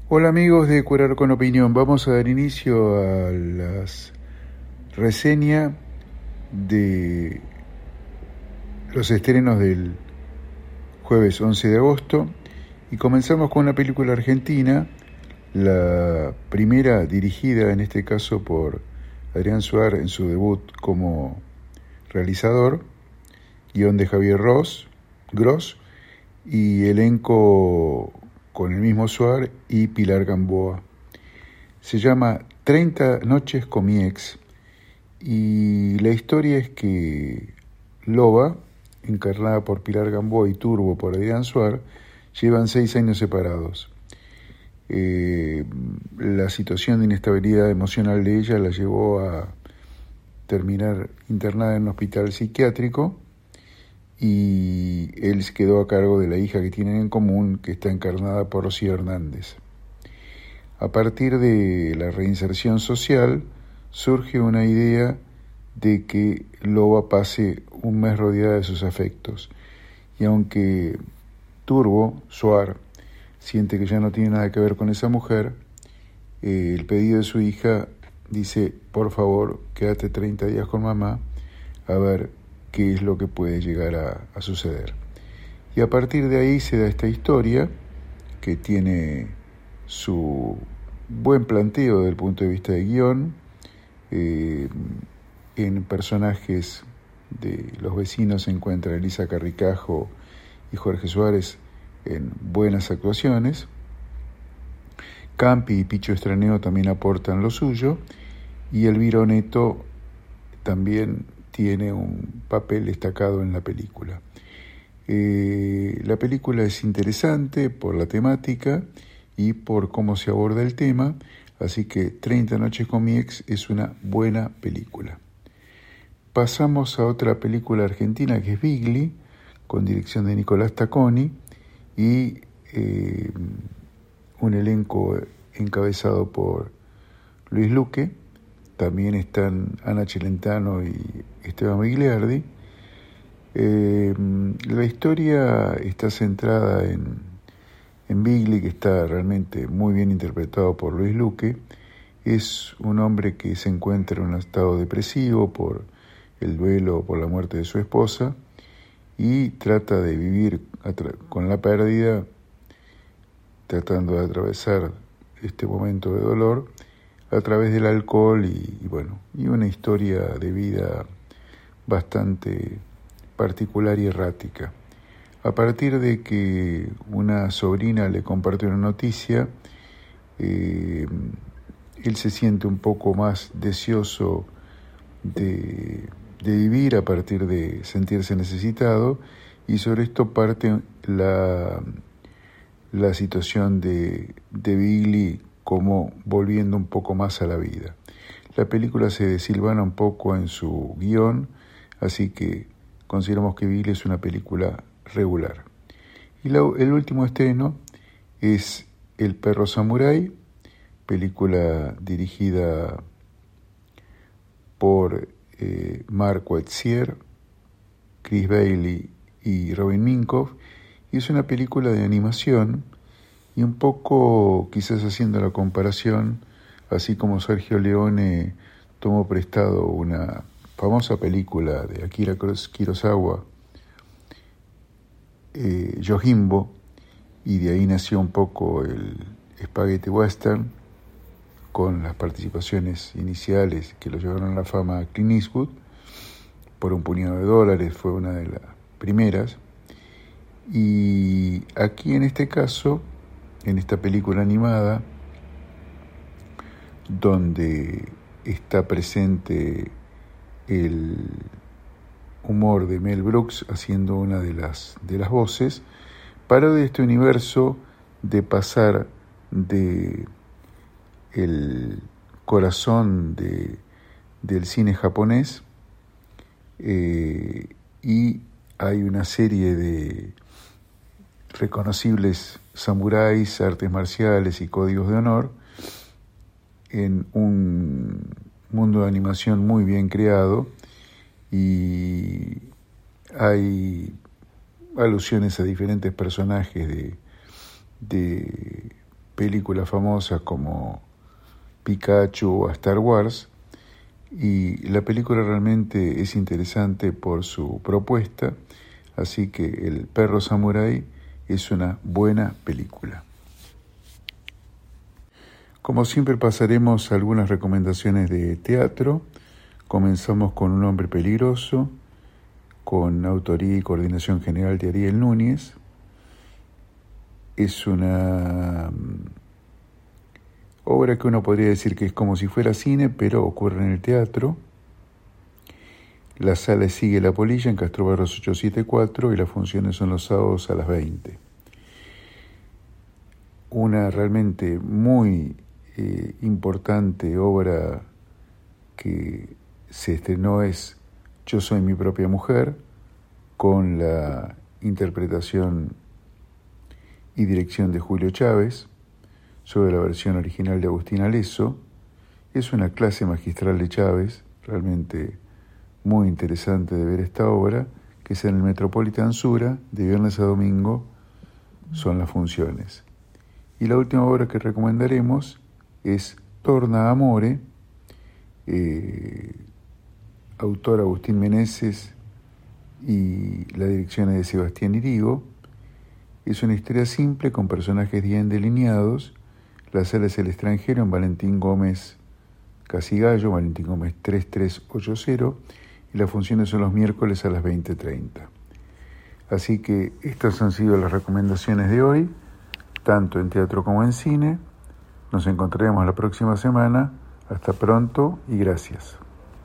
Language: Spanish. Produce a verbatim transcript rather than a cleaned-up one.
Hola amigos de Curar con Opinión, vamos a dar inicio a la reseña de los estrenos del jueves once de agosto y comenzamos con una película argentina, la primera dirigida en este caso por Adrián Suar en su debut como realizador, guión de Javier Ross, Gross y elenco con el mismo Suar y Pilar Gamboa. Se llama treinta noches con mi ex y la historia es que Loba, encarnada por Pilar Gamboa, y Turbo por Adrián Suar, llevan seis años separados. Eh, la situación de inestabilidad emocional de ella la llevó a terminar internada en un hospital psiquiátrico y él se quedó a cargo de la hija que tienen en común, que está encarnada por Rocío Hernández. A partir de la reinserción social, surge una idea de que Loba pase un mes rodeada de sus afectos. Y aunque Turbo, Suar, siente que ya no tiene nada que ver con esa mujer, eh, el pedido de su hija dice: por favor, quédate treinta días con mamá, a ver qué es lo que puede llegar a, a suceder. Y a partir de ahí se da esta historia que tiene su buen planteo desde el punto de vista de guión, eh, en personajes de los vecinos se encuentra Elisa Carricajo y Jorge Suárez en buenas actuaciones. Campi y Picho Estraneo también aportan lo suyo, y Elvira Oneto también tiene un papel destacado en la película. Eh, la película es interesante por la temática y por cómo se aborda el tema, así que treinta noches con mi ex es una buena película. Pasamos a otra película argentina que es Bigli, con dirección de Nicolás Tacconi y eh, un elenco encabezado por Luis Luque. También están Ana Celentano y Esteban Migliardi. Eh, la historia está centrada en, en Bigli, que está realmente muy bien interpretado por Luis Luque. Es un hombre que se encuentra en un estado depresivo por el duelo, por la muerte de su esposa, y trata de vivir atra- con la pérdida, tratando de atravesar este momento de dolor a través del alcohol y, y bueno, y una historia de vida bastante particular y errática. A partir de que una sobrina le comparte una noticia, eh, él se siente un poco más deseoso de, de vivir a partir de sentirse necesitado, y sobre esto parte la, la situación de, de Bigli como volviendo un poco más a la vida. La película se desilvana un poco en su guión, así que consideramos que Bigli es una película regular. Y la, el último estreno es El perro samurái, película dirigida por eh, Mark Wetzier, Chris Bailey y Robin Minkoff, y es una película de animación, y un poco quizás haciendo la comparación, así como Sergio Leone tomó prestado una famosa película de Akira Kurosawa, eh, Yojimbo, y de ahí nació un poco el spaghetti western, con las participaciones iniciales que lo llevaron a la fama a Clint Eastwood. Por un puñado de dólares fue una de las primeras. Y aquí en este caso, en esta película animada, donde está presente el humor de Mel Brooks haciendo una de las, de las voces, para de este universo de pasar de el corazón de, del cine japonés, eh, y hay una serie de reconocibles samuráis, artes marciales y códigos de honor en un mundo de animación muy bien creado, y hay alusiones a diferentes personajes de, de películas famosas como Pikachu o Star Wars, y la película realmente es interesante por su propuesta, así que El perro samurái es una buena película. Como siempre pasaremos algunas recomendaciones de teatro. Comenzamos con Un hombre peligroso, con autoría y coordinación general de Ariel Núñez. Es una obra que uno podría decir que es como si fuera cine, pero ocurre en el teatro. La sala es Sigue la Polilla en Castro Barros ochocientos setenta y cuatro y las funciones son los sábados a las veinte. Una realmente muy eh, importante obra que se estrenó es Yo soy mi propia mujer, con la interpretación y dirección de Julio Chávez, sobre la versión original de Agustín Alesso. Es una clase magistral de Chávez, realmente muy interesante de ver esta obra, que es en el Metropolitan Sura, de viernes a domingo son las funciones. Y la última obra que recomendaremos es Torna Amore, eh, autor Agustín Meneses y la dirección es de Sebastián Irigo. Es una historia simple con personajes bien delineados. La sala es El Extranjero en Valentín Gómez Casigallo, Valentín Gómez tres tres ocho cero, y las funciones son los miércoles a las veinte treinta. Así que estas han sido las recomendaciones de hoy, tanto en teatro como en cine. Nos encontraremos la próxima semana. Hasta pronto y gracias.